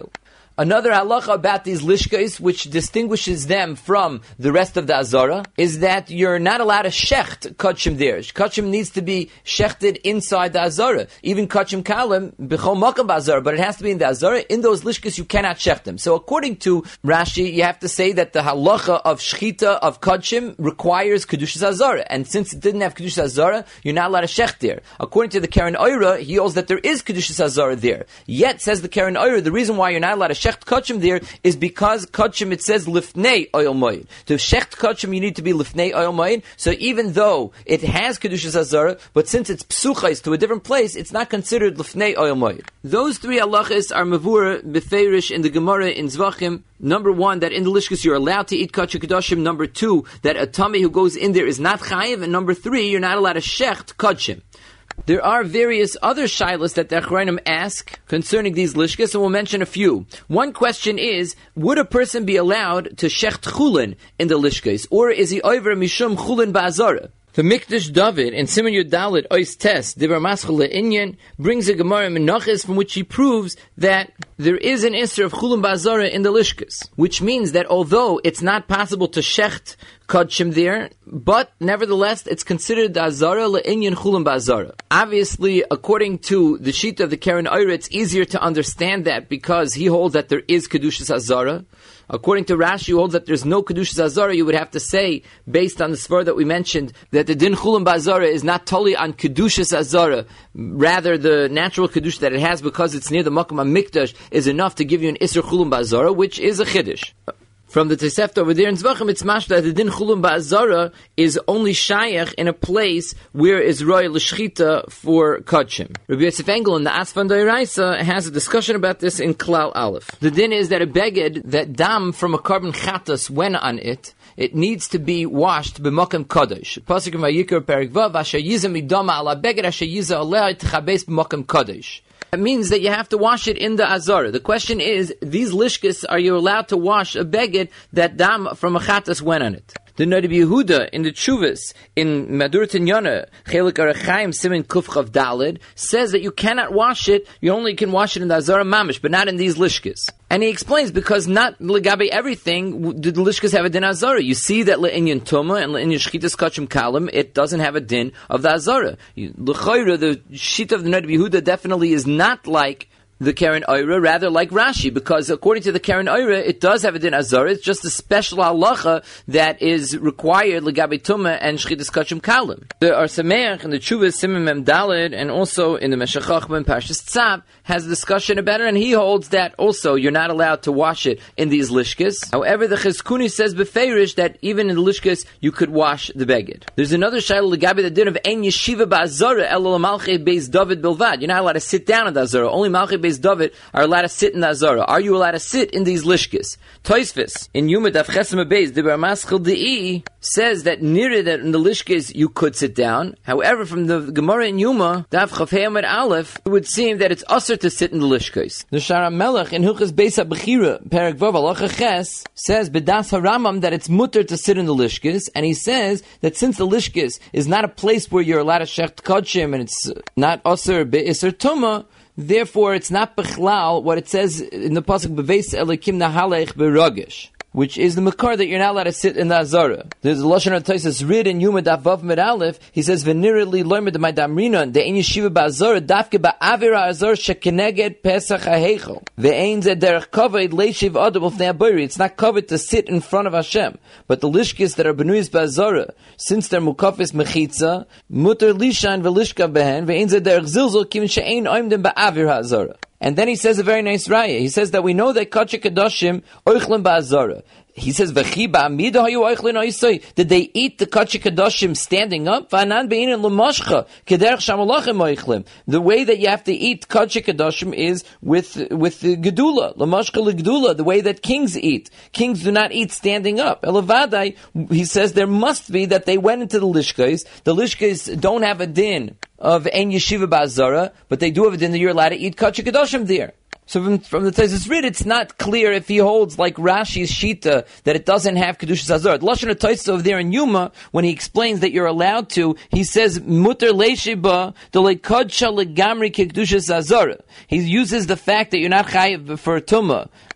Another halacha about these lishkais, which distinguishes them from the rest of the azara, is that you're not allowed to shecht kachim there. Kachim needs to be shechted inside the azara. Even kachim kalim, b'chol makam b'azara, but it has to be in the azara. In those lishkais, you cannot shecht them. So according to Rashi, you have to say that the halacha of shchita of kachim requires kedushas azara. And since it didn't have kedushas azara, you're not allowed to shecht there. According to the Karen Oira, he holds that there is kedushas azara there. Yet, says the Karen Oira, the reason why you're not allowed to shecht kachim there is because kachim, it says lifnei oil moed. To shecht kachim, you need to be lifnei oil moed. So even though it has kedushas azara, but since it's psuchais to a different place, it's not considered lifnei oil moed. Those three halachas are mavur beferish in the Gemara in Zvachim. Number one, that in the lishkas you're allowed to eat kachim kedoshim. Number two, that a tummy who goes in there is not chayiv. And number three, you're not allowed to shecht kachim. There are various other shilas that the Achronim ask concerning these lishkas, and we'll mention a few. One question is, would a person be allowed to shecht chulin in the lishkas, or is he over mishum chulin ba'azara? The Mikdash David in Siman Yud Dalet Ois Tes Dibar Maschel Le'inyan brings a Gemara in Menachos from which he proves that there is an Isser of Chulin Ba'azara in the Lishkas, which means that although it's not possible to shecht kachim there, but nevertheless it's considered the Azara Le'inyan Chulin Ba'azara. Obviously, according to the sheet of the Karen Oira, it's easier to understand that because he holds that there is Kedushas Azara. According to Rashi, who holds that there's no Kedushas Azara, you would have to say, based on the svar that we mentioned, that the Din Chulin Ba'azara is not totally on Kedushas Azara. Rather, the natural Kedush that it has because it's near the Makam HaMikdash is enough to give you an Isser Chulin Ba'azara, which is a Chiddush. From the Tosefta over there in Zvachim, it's mashma that the Din Chulin Ba'azara is only shayach in a place where is roy l'shchita for kachim. Rabbi Yosef Engel in the Asfan D'Oraisa has a discussion about this in Klal Aleph. The din is that a beged, that dam from a carbon chatas went on it, it needs to be washed b'makom kadosh. Pasuk in Vayikra Perek Vav, asher yiza midama ala beged asher yiza aleh tchabes b'makom kadosh. It means that you have to wash it in the azara. The question is, these lishkis, are you allowed to wash a beged that dam from a chatas went on it? The Rabbi Yehuda in the Chuvas in Madur Tinyana Chelik Arachaim Simin Kufchav Dalid says that you cannot wash it. You only can wash it in the azara mamish, but not in these lishkis. And he explains because not legabe everything did the lishkas have a din azara. You see that le'inyan tuma and le'inyan shchitas kachim kalim, it doesn't have a din of the azara. L'chayra, the sheet of the Rabbi Yehuda definitely is not like the Karen Oira, rather like Rashi, because according to the Karen Oira, it does have a din azara. It's just a special halacha that is required legabe tuma and shchitas kachim kalim. The Ar Sameach and the Chuvas Simon Mem Daled, and also in the Meshech Chochmah Parshas Tzav has a discussion about it, and he holds that also you're not allowed to wash it in these lishkas. However, the Chizkuni says beferish that even in the lishkas you could wash the beged. There's another shayla legabe the din of ein yeshiva ba'azara elo malchei beis David bilvad. You're not allowed to sit down in the azara. Only malchei beis David are allowed to sit in the azara. Are you allowed to sit in these lishkis? Toisvis in Yuma Daf Chesem Beis Dibar Maschel Dei says that near that in the lishkis you could sit down. However, from the Gemara in Yuma Daf Chafei Amud Aleph, it would seem that it's usher to sit in the lishkis. The Shara Melech in Hilchas Beis HaBechira Perek Vav Halacha Ches says B'das HaRamam that it's mutter to sit in the lishkis, and he says that since the lishkis is not a place where you're allowed to shecht kodshim and it's not usher be'isr tuma, therefore, it's not bechlal what it says in the pasuk beveis elikim nahalech beragish, which is the makar that you're not allowed to sit in the azara. There's a lashon of Tosfos read in Yuma Daf Vav Mid Aleph. He says v'nirali loymed my damrinon the ein yeshiva ba'azara dafke ba'avira azar shekeneged pesach hahechel ve'ein ze derech kavod leishiv adam ufnei habayri. It's not covered to sit in front of Hashem, but the lishkis that are benuyis ba'azara, since they're mukafis mechitza, muter lishan v'lishkav behen ve'ein ze derech zilzul kim she'ein oimdim ba'avira azara. And then he says a very nice raya. He says that we know that kachim kedoshim oichlin ba'azara. He says, "V'chi ba'amida hayu oichlin oisay." Did they eat the kachim kedoshim standing up? V'anan be'inin l'mashcha kederech shamalachim oichlim. The way that you have to eat kachim kedoshim is with with the gedula, l'mashcha l'gedula. The way that kings eat. Kings do not eat standing up. Elavadai, he says there must be that they went into the lishkais. The lishkais don't have a din of ein yeshiva ba'azara, but they do have a din that you're allowed to eat kachim kedoshim there. So from, from the Tosfos read, it's not clear if he holds like Rashi's shita that it doesn't have kedushas azara. The lashon of Tosfos over there in Yuma, when he explains that you're allowed to, he says muter leishiba delekodsha legamri kedushas azara. He uses the fact that you're not chayiv for tumah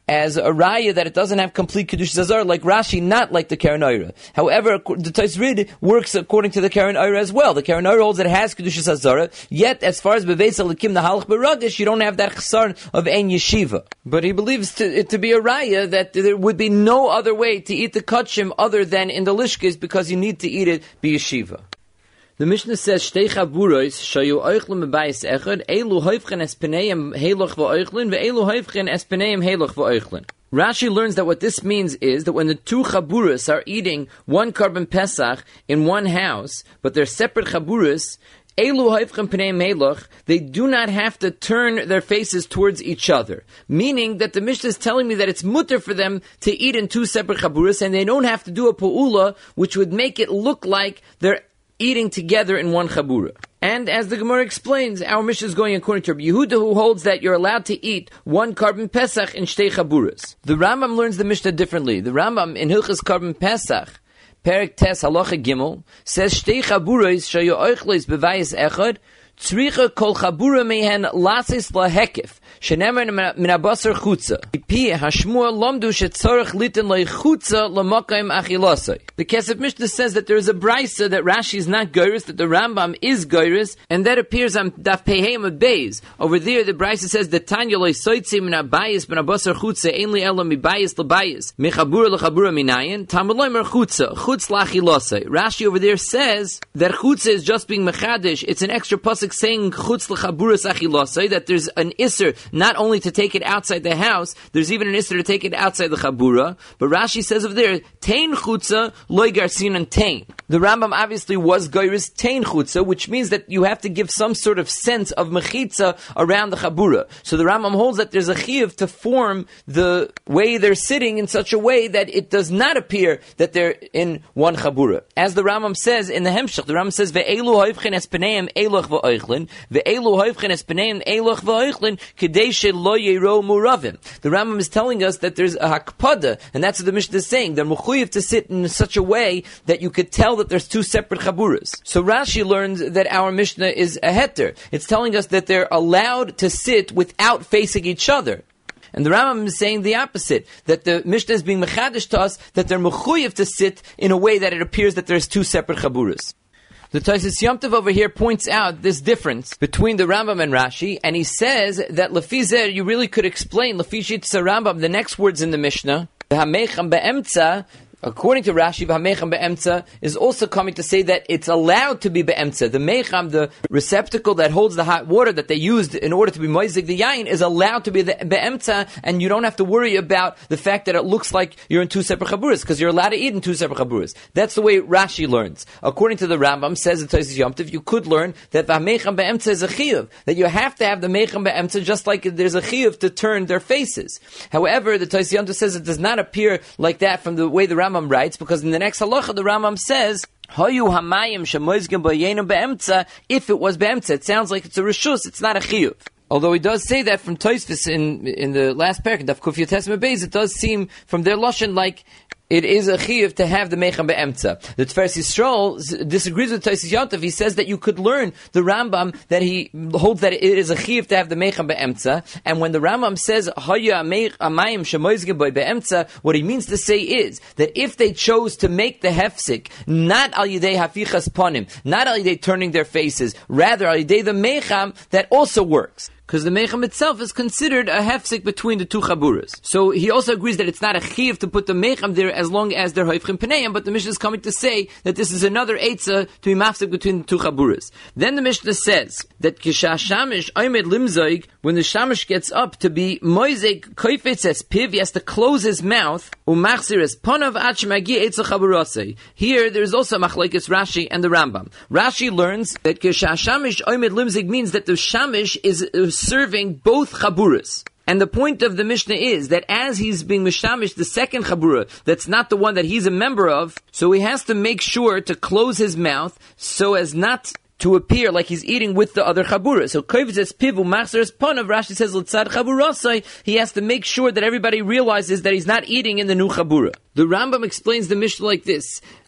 as a raya that it doesn't have complete Kedusha Zazar, like Rashi, not like the Keren Oira. However, the Tosrid works according to the Keren Oira as well. The Keren Oira holds that it has Kedusha Zazar, yet as far as Beveis Elikim the Halach Beragish, you don't have that Chasar of Ein Yeshiva. But he believes to, it to be a raya that there would be no other way to eat the Kachim other than in the Lishkis, because you need to eat it be Yeshiva. The Mishnah says, Shtei chaburos shayu oichlin bebayis echad, elu hoifchen es peneim heloch v'oichlin, ve'elu hoifchen es peneim heloch v'oichlin. Rashi learns that what this means is that when the two chaburos are eating one carbon pesach in one house, but they're separate chaburos, elu hoifchen peneim heloch, they do not have to turn their faces towards each other. Meaning that the Mishnah is telling me that it's mutter for them to eat in two separate chaburos, and they don't have to do a pu'ula, which would make it look like they're eating together in one chabura. And as the Gemara explains, our Mishnah is going according to Rabbi Yehuda, who holds that you're allowed to eat one carbon pesach in shtei chaburas. The Rambam learns the Mishnah differently. The Rambam in Hilchas carbon pesach, Perek Tes Halacha Gimel, says shtei chaburas shayu oichleis bevayis echad, tzricha kol chabura mehen lasis lahekif. Shenemer min abasar chutza. Pi hashmua lomdu shetzorach litin loy chutza lamakayim achilasai. The Kesef Mishnah says that there is a brisa that Rashi is not geiris, that the Rambam is geiris, and that appears on Daf Peheim of Beis. Over there, the brisa says that Tanya loy soitzi min abayis min abasar chutza ainli ela mi bayis labayis mechabura lechabura minayin tamaloi mer chutza chutz lachilasai. Rashi over there says that chutza is just being mechadish. It's an extra pasuk saying chutz lechaburas achilasai, that there's an isser not only to take it outside the house, there's even an isser to take it outside the chabura. But Rashi says over there, tein chutza loy garsinan tein. The Rambam obviously was geiris tein chutza, which means that you have to give some sort of sense of mechitza around the chabura. So the Rambam holds that there's a chiyuv to form the way they're sitting in such a way that it does not appear that they're in one chabura. As the Rambam says in the Hemshech, the Rambam says, ve'elu hoifchen es peneim eloch v'oichlin, ve'elu hoifchen es peneim eloch v'oichlin, kedei shelo yero muravim. The Rambam is telling us that there's a hakpada, and that's what the Mishnah is saying. They're mechuyev to sit in such a way that you could tell that there's two separate chaburas. So Rashi learns that our Mishnah is a heter. It's telling us that they're allowed to sit without facing each other. And the Rambam is saying the opposite, that the Mishnah is being mechadish to us, that they're mechuyev to sit in a way that it appears that there's two separate chaburas. The Tosfos Yom Tov over here points out this difference between the Rambam and Rashi, and he says that Lefi Zer, you really could explain Lefi Shitza Rambam, the next words in the Mishnah, Hamecham be'emtza, according to Rashi, V'hamecham be'emtza is also coming to say that it's allowed to be be'emtza. The mecham, the receptacle that holds the hot water that they used in order to be moizig the yain, is allowed to be the be'emtza, and you don't have to worry about the fact that it looks like you're in two separate chaburas, because you're allowed to eat in two separate chaburas. That's the way Rashi learns. According to the Rambam, says in Tosfos Yom Tov, you could learn that V'hamecham be'emtza is a chiyuv, that you have to have the mecham be'emtza just like there's a chiyuv to turn their faces. However, the Tosfos Yom Tov says it does not appear like that from the way the Rambam writes, because in the next halacha the Rambam says Hayu hamayim shemoizgem b'yenu be'emtza. If it was be'emtza, it sounds like it's a reshus, it's not a chiyuv. Although he does say that from Tosfos in in the last paragraph of Kuf Yotes Beis, it does seem from their lashon like it is a chiyuv to have the mecham be'emtza. The Tiferes Yisrael disagrees with Tosfos Yom Tov. He says that you could learn the Rambam that he holds that it is a chiyuv to have the mecham be'emtza. And when the Rambam says haya amayim shemoizgem be'emtza, what he means to say is that if they chose to make the hefsik not al yidei hafichas ponim, not al yidei turning their faces, rather al yidei the mecham, that also works. Because the mecham itself is considered a hefsik between the two chaburas. So he also agrees that it's not a chiv to put the mecham there as long as they're hoifchim peneim, but the Mishnah is coming to say that this is another eitzah to be mafsik between the two chaburas. Then the Mishnah says that kisha shamish oimed limzoig, when the shamish gets up to be moizeg koifetz es piv, he has to close his mouth, umachzir es ponav achmagi eitzah chaburasei. Here there is also machlekes Rashi and the Rambam. Rashi learns that kisha shamish oimed limzoig means that the shamish is serving both chaburas. And the point of the Mishnah is that as he's being mishamish the second chabura, that's not the one that he's a member of, so he has to make sure to close his mouth so as not to appear like he's eating with the other chabura. So koivzes pivu machzeres ponav, Rashi says l'tzad chaburasai, he has to make sure that everybody realizes that he's not eating in the new chabura. The Rambam explains the Mishnah like this.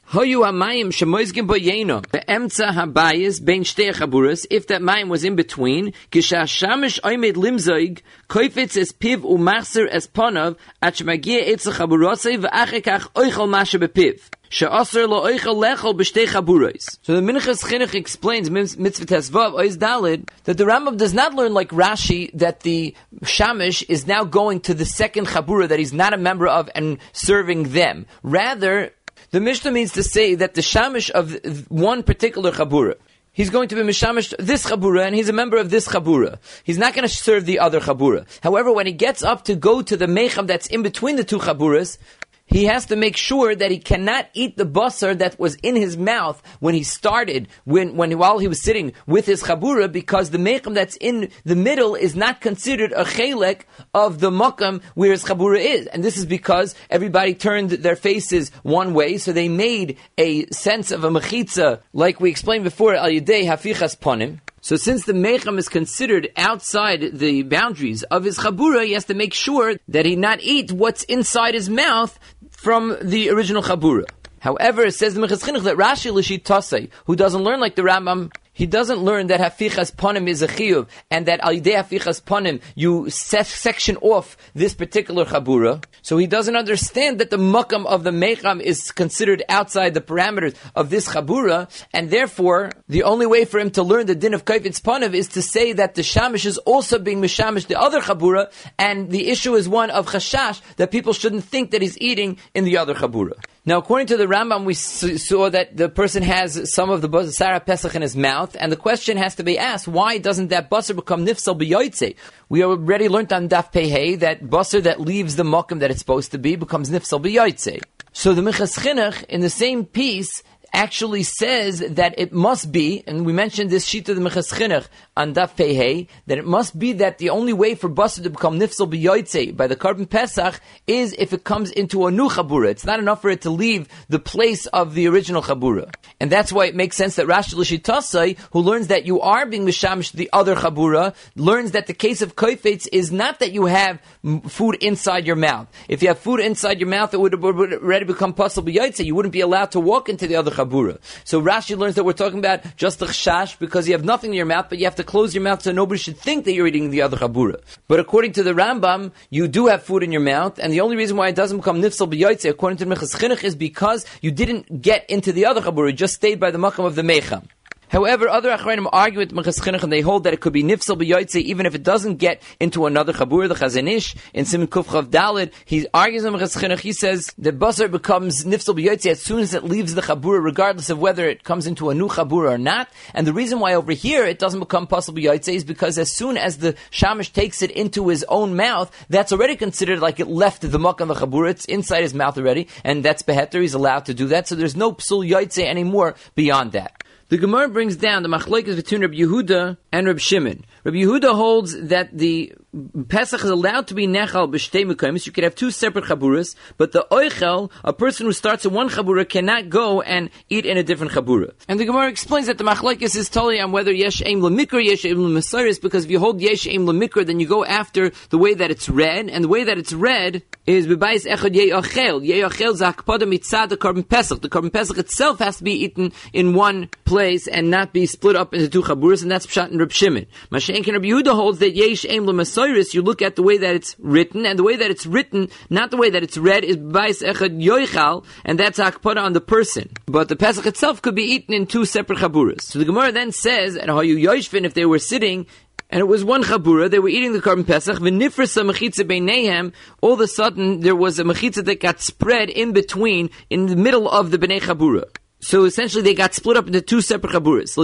Hoyu hamayim shemoizgim boyeno beemtza habayis bein shtei chaburas. If that mayim was in between, kishashamish oimed limzoig koifetz es piv umachzer es ponav at shemagia etz chaburosei ve'achekach oichel mashe bepiv. She'aser lo oichel lechol b'shtei chaburos. So the Minchas Chinuch explains mitzvah tesvav ois dalid that the Rambam does not learn like Rashi that the shamish is now going to the second chabura that he's not a member of and serving them. Rather, the Mishnah means to say that the shamish of one particular chabura, he's going to be mishamish this chabura, and he's a member of this chabura. He's not going to serve the other chabura. However, when he gets up to go to the mecham that's in between the two chaburas, he has to make sure that he cannot eat the basar that was in his mouth when he started, when, when while he was sitting with his chabura, because the mecham that's in the middle is not considered a chelek of the makam where his chabura is. And this is because everybody turned their faces one way, so they made a sense of a mechitza, like we explained before, al yedei hafichas ponim. So since the mecham is considered outside the boundaries of his chabura, he has to make sure that he not eat what's inside his mouth from the original chabura. However, it says the Minchas Chinuch that Rashi Lishit Tasei, who doesn't learn like the Rambam, he doesn't learn that hafichas ponim is a chiyuv, and that al yidei hafichas ponim you se- section off this particular chabura. So he doesn't understand that the makam of the mecham is considered outside the parameters of this chabura, and therefore the only way for him to learn the din of kaifetz ponim is to say that the shamish is also being mishamish the other chabura, and the issue is one of chashash that people shouldn't think that he's eating in the other chabura. Now, according to the Rambam, we saw that the person has some of the basar pesach in his mouth, and the question has to be asked, why doesn't that basar become nifsal b'yoytze? We already learned on Daf Pehei that basar that leaves the makam that it's supposed to be becomes nifsal b'yoytze. So the Minchas Chinuch, in the same piece, actually says that it must be, and we mentioned this sheet of the Minchas Chinuch on Daf Pehei, that it must be that the only way for basar to become nifsal b'yoytze by the Karban Pesach is if it comes into a new chabura. It's not enough for it to leave the place of the original chabura. And that's why it makes sense that Rashi L'Shitasai, who learns that you are being mishamish the other chabura, learns that the case of koifetz is not that you have food inside your mouth. If you have food inside your mouth, it would have already become possible b'yoytze. You wouldn't be allowed to walk into the other chabura. So Rashi learns that we're talking about just a chash because you have nothing in your mouth, but you have to close your mouth so nobody should think that you're eating the other chabura. But according to the Rambam, you do have food in your mouth, and the only reason why it doesn't become nifsal b'yoytze, according to the Minchas Chinuch, is because you didn't get into the other chabura, you just stayed by the makam of the mecham. However, other achrayim argue with Minchas Chinuch, and they hold that it could be nifsal b'yoytze even if it doesn't get into another chabur. The Chazon Ish in Siman Kuf Chav Daled, he argues with Minchas Chinuch. He says the basar becomes nifsal b'yoytze as soon as it leaves the chabur, regardless of whether it comes into a new chabur or not. And the reason why over here it doesn't become possible b'yoytze is because as soon as the shamish takes it into his own mouth, that's already considered like it left the makam of the chabur. It's inside his mouth already, and that's beheter. He's allowed to do that. So there's no psul yoytze anymore beyond that. The Gemara brings down the machlokes between Rabbi Yehuda and Rabbi Shimon. Rabbi Yehuda holds that the Pesach is allowed to be nechal b'shtei mekaymis. You could have two separate chaburas, but the oichel, a person who starts in one chabura, cannot go and eat in a different chabura. And the Gemara explains that the machlokes is totally on whether yesh aim l'mikra, yesh aim l'mesaris, because if you hold yesh aim l'mikra, then you go after the way that it's read, and the way that it's read is b'bayis echad ye'achel. Ye'achel is hakpada mitzad the Karban Pesach. The Karban Pesach itself has to be eaten in one place and not be split up into two chaburas, and that's pshat in Reb Shimon. Mashenkin Rabbi Yehuda holds that yesh aim l'mesaris. You look at the way that it's written, and the way that it's written, not the way that it's read, is b'bayis echad yoichal, and that's hakpada on the person. But the Pesach itself could be eaten in two separate chaburas. So the Gemara then says, and hayu yoishvin, if they were sitting, and it was one chabura, they were eating the Karban Pesach, v'nifrasa mechitza beinehem, all of a sudden there was a mechitza that got spread in between, in the middle of the bnei chabura. So essentially they got split up into two separate chaburas.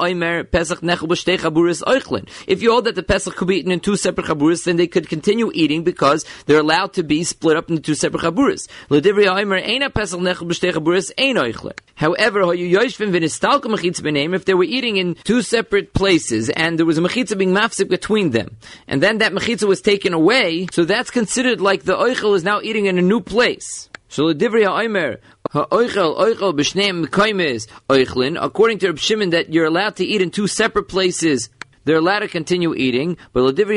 If you hold that the Pesach could be eaten in two separate chaburas, then they could continue eating because they're allowed to be split up into two separate chaburas. However, if they were eating in two separate places and there was a mechitza being mafsik between them, and then that mechitza was taken away, so that's considered like the oichel is now eating in a new place. So according to Reb Shimon, that you're allowed to eat in two separate places they're allowed to continue eating. But so that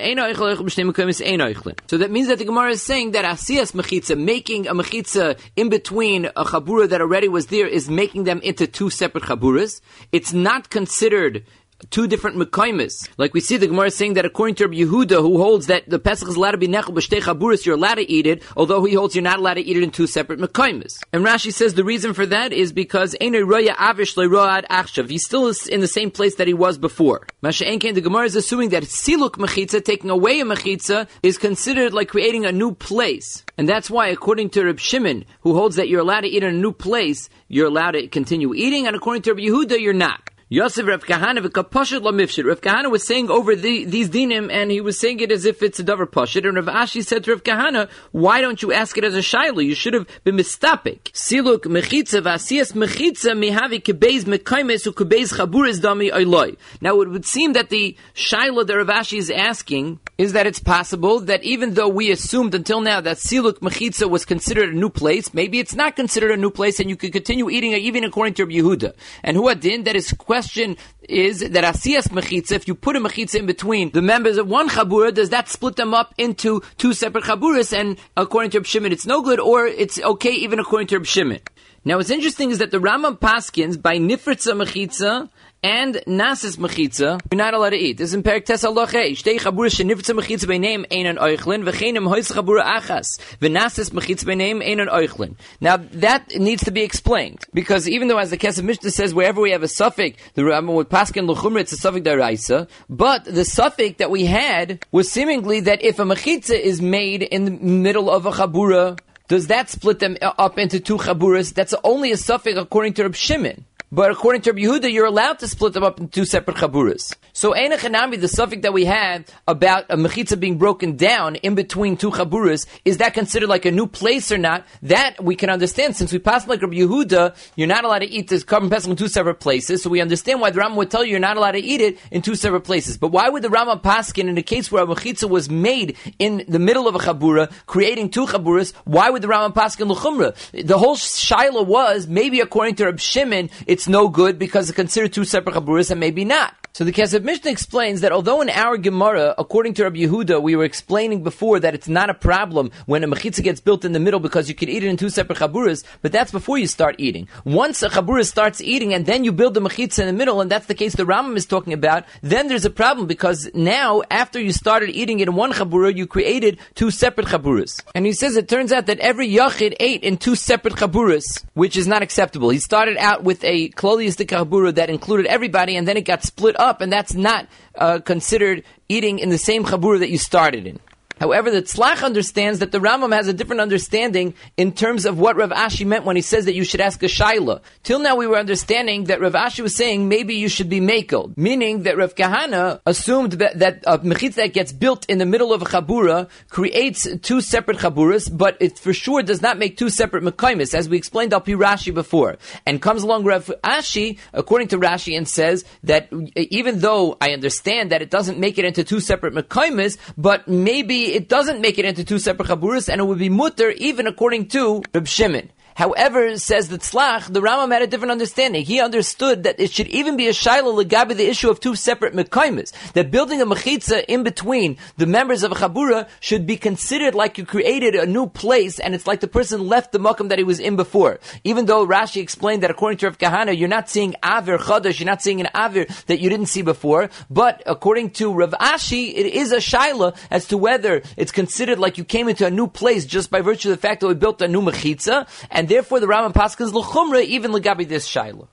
means that the Gemara is saying that asiyas mechitza, making a mechitza in between a chabura that already was there, is making them into two separate chaburas. It's not considered two different mekaymes. Like we see the Gemara saying that according to Rabbi Yehuda, who holds that the Pesach is allowed to be nechel b'shtei chaburas, you're allowed to eat it, although he holds you're not allowed to eat it in two separate mekaymes. And Rashi says the reason for that is because Einay roya avish le'road achshav. He's still in the same place that he was before. Masha'enkein, the Gemara is assuming that siluk mechitza, taking away a mechitza, is considered like creating a new place. And that's why, according to Reb Shimon, who holds that you're allowed to eat in a new place, you're allowed to continue eating, and according to Rabbi Yehuda, you're not. Yosef Rav Kahana v'kapashit lamifshit. Rav Kahana was saying over the, these dinim, and he was saying it as if it's a davar pashit. And Rav Ashi said to Rav Kahana, "Why don't you ask it as a shaila? You should have been mistapik. Siluk mechitza v'asiyas mechitza mihavi kebeiz mekaymes ukebeiz chaburis dami oiloi." Now it would seem that the shaila that Rav Ashi is asking is that it's possible that even though we assumed until now that siluk mechitza was considered a new place, maybe it's not considered a new place, and you could continue eating it even according to Rabbi Yehuda. And who adin, that is question. Question is that asiyas mechitza, if you put a mechitza in between the members of one chabura, does that split them up into two separate chaburas? And according to Reb Shimon, it's no good, or it's okay even according to Reb Shimon. Now, what's interesting is that the Rambam paskins by nifritza mechitza and nasis mechitza, you're not allowed to eat. This is in Perek Tes Halachei. Shtei chabura shenifritza mechitza b'neim einan oichlin, v'cheinem hois chabura achas, v'nasis mechitza b'neim einan oichlin. Now, that needs to be explained, because even though, as the Kesef Mishnah says, wherever we have a suffix, the Rambam would paskin l'chumra, it's a suffix d'oraisa, but the suffix that we had was seemingly that if a mechitza is made in the middle of a chabura, does that split them up into two chaburas? That's only a suffix according to Reb Shimon. But according to Rabbi Yehuda, you're allowed to split them up into two separate chaburas. So, Eina Chanami, the suffix that we have about a mechitza being broken down in between two chaburas, is that considered like a new place or not? That we can understand. Since we pass like Rabbi Yehuda, you're not allowed to eat this carbon pesach in two separate places. So we understand why the Rambam would tell you you're not allowed to eat it in two separate places. But why would the Rambam paskin in a case where a mechitza was made in the middle of a chabura, creating two chaburas? Why would the Rambam paskin l'chumra? The whole shaila was maybe according to Reb Shimon, it's no good because it's considered two separate chaburas, and maybe not. So the Kesef Mishnah explains that although in our Gemara, according to Rabbi Yehuda, we were explaining before that it's not a problem when a mechitza gets built in the middle because you can eat it in two separate chaburas, but that's before you start eating. Once a chabura starts eating and then you build the mechitza in the middle, and that's the case the Rambam is talking about, then there's a problem because now, after you started eating it in one chabura, you created two separate chaburas. And he says it turns out that every yachid ate in two separate chaburas, which is not acceptable. He started out with a kloliistic chabura that included everybody, and then it got split up, and that's not uh, considered eating in the same chabura that you started in. However, the Tzlach understands that the Rambam has a different understanding in terms of what Rav Ashi meant when he says that you should ask a shaila. Till now we were understanding that Rav Ashi was saying maybe you should be makeled, meaning that Rav Kahana assumed that, that a mechitza that gets built in the middle of a chabura creates two separate chaburas, but it for sure does not make two separate mekaymes, as we explained Al Pi Rashi before. And comes along Rav Ashi, according to Rashi, and says that even though I understand that it doesn't make it into two separate mekaymes, but maybe it doesn't make it into two separate chaburas, and it would be mutter even according to Reb Shimon. However, says the Tzlach, the Rambam had a different understanding. He understood that it should even be a shaila legabi, the issue of two separate mekaymes. That building a mechitza in between the members of a chabura should be considered like you created a new place, and it's like the person left the makam that he was in before. Even though Rashi explained that according to Rav Kahana, you're not seeing aver chadash, you're not seeing an aver that you didn't see before. But according to Rav Ashi, it is a shaila as to whether it's considered like you came into a new place just by virtue of the fact that we built a new mechitza, and And therefore, the Rambam paskins l'chumra even legabi this shaila.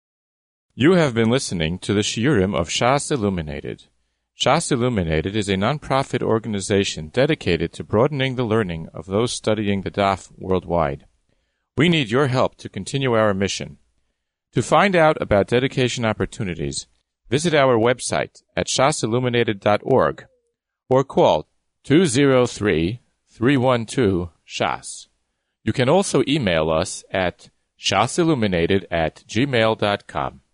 You have been listening to the Shiurim of Shas Illuminated. Shas Illuminated is a non-profit organization dedicated to broadening the learning of those studying the Daf worldwide. We need your help to continue our mission. To find out about dedication opportunities, visit our website at shas illuminated dot org or call two zero three, three one two, S H A S. You can also email us at shasilluminated at gmail dot com.